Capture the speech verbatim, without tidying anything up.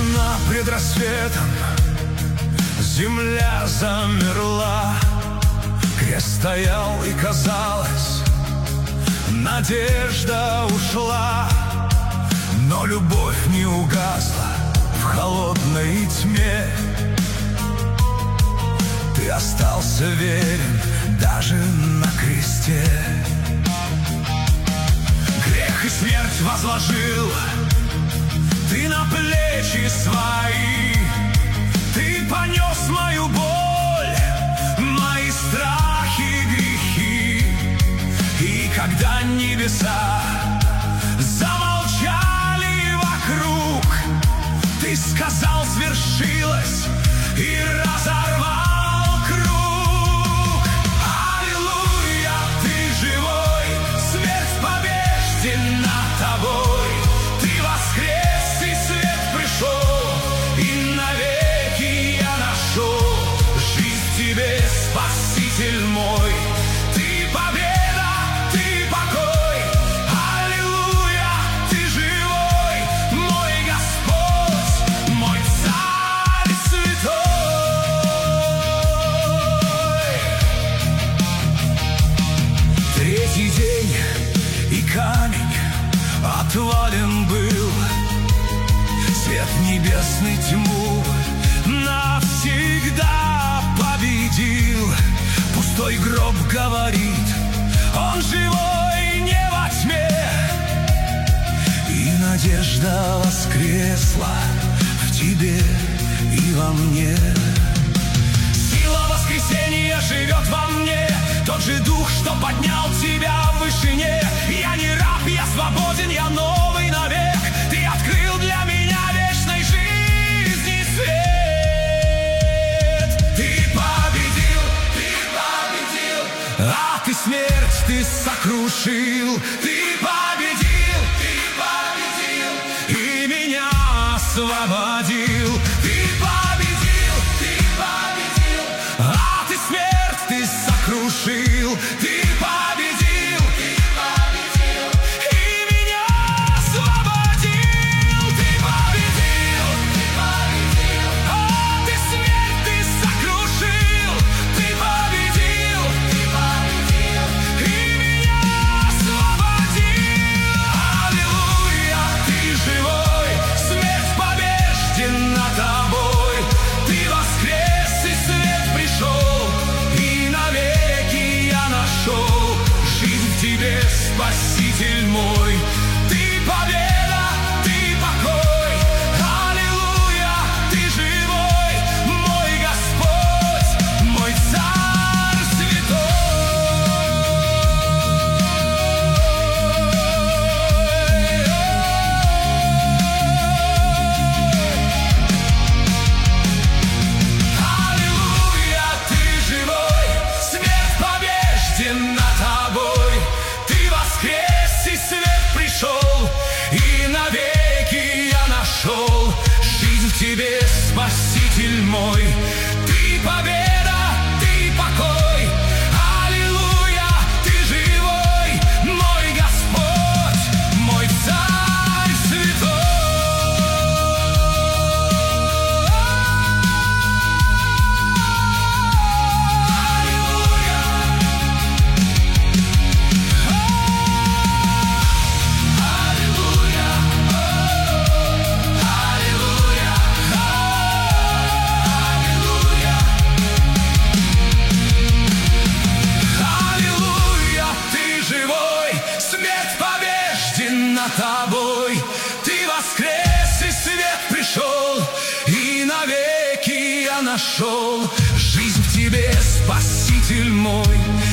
Тишина пред рассветом, земля замерла. Крест стоял, и казалось, надежда ушла. Но любовь не угасла в холодной тьме. Ты остался верен даже на кресте. Грех и смерть возложил ты на плечи свои. Ты понес мою боль, мои страхи, грехи. И когда небеса замолчали вокруг, ты сказал: свершилось, и разорвал круг. Аллилуйя, ты живой, смерть побеждена тобой. Ты воскрес, и свет пришел, и навеки я нашел жизнь в тебе, Спаситель мой. Ты победа, ты покой. Аллилуйя, ты живой, мой Господь, мой Царь святой. Третий день, и камень отвален был. Свет небесный тьму навсегда победил. Пустой гроб говорит: он живой не во тьме. И надежда воскресла в тебе и во мне. Сила воскресения живет во мне, тот же дух, что поднял тебя в вышине. Я не раб, я свободен, я новый навек. Ты открыл для меня вечной жизни свет. Ты победил, ты победил, а ты смерть, ты сокрушил. Ты победил, ты победил, и меня освободил. Ты победил, ты победил, а ты смерть, ты сокрушил. Ты победил, ты победил, и меня освободил. Ты победил, ты победил, а ты смерть, ты сокрушил. Ты победил, ты победил, и меня освободил. Аллилуйя, ты живой, смерть побеждена тобой. Ты воскрес, и свет пришел, и навеки я нашел жизнь в тебе, Спаситель мой. Ты победа, ты покой. Аллилуйя, ты живой, мой Господь, мой Царь святой. Аллилуйя, ты живой, смерть побеждена тобой. Ты воскрес, и свет пришел, и навеки я нашел жизнь в тебе, Спаситель мой. Ты победа, ты покой. Аллилуйя, ты живой, мой Господь, мой Царь святой. Аллилуйя. Аллилуйя. Аллилуйя. Аллилуйя, ты живой, смерть побеждена тобой. Ты воскрес, и свет пришел, и навеки я нашел жизнь в тебе, Спаситель мой.